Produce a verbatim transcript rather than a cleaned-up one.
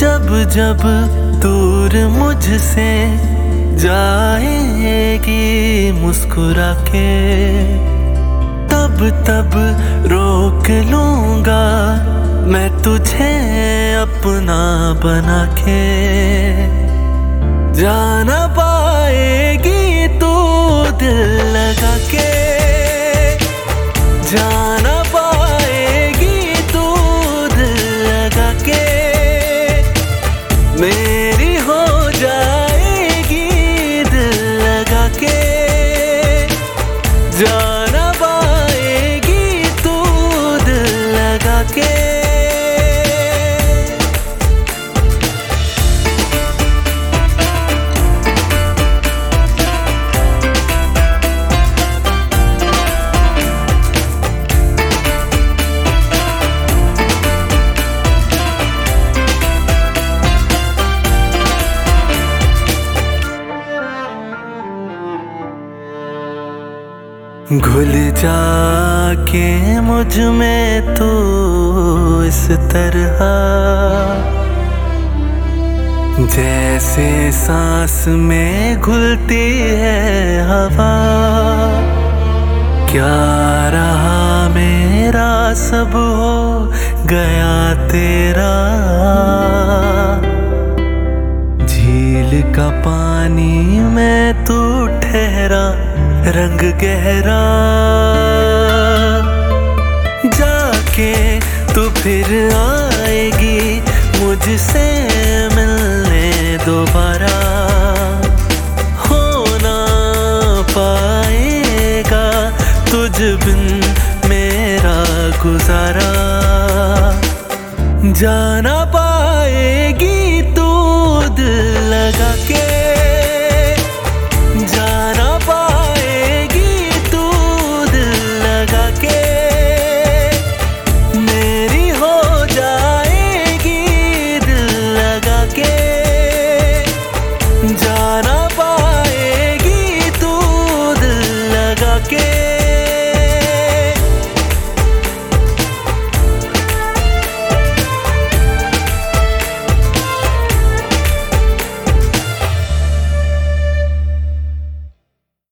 जब जब दूर मुझसे जाएगी मुस्कुरा के, तब तब रोक लूंगा मैं तुझे अपना बना के। जाना पाएगी तू दिल लगा के, जाना पाएगी तू दिल लगा के। मेरी हो जाएगी दिल लगा के, जाना पाएगी तू दिल लगा के। घुल जाके मुझ में तू इस तरह, जैसे सांस में घुलती है हवा। क्या रहा मेरा सब हो गया तेरा, झील का पानी में तू ठहरा रंग गहरा। जाके तू फिर आएगी मुझसे मिलने दोबारा, हो ना पाएगा तुझ बिन मेरा गुजारा। जाना पाएगी तू दिल लगा के, जाना जाना पाएगी तू दिल लगा के।